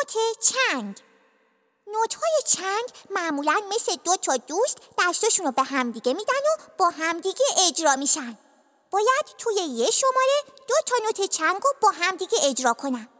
نوت چنگ. نوت‌های چنگ معمولاً مثل 2 تا دوست دستشون رو به همدیگه میدن و با همدیگه اجرا میشن. باید توی یه شماره 2 تا نوت چنگ رو با همدیگه اجرا کنن.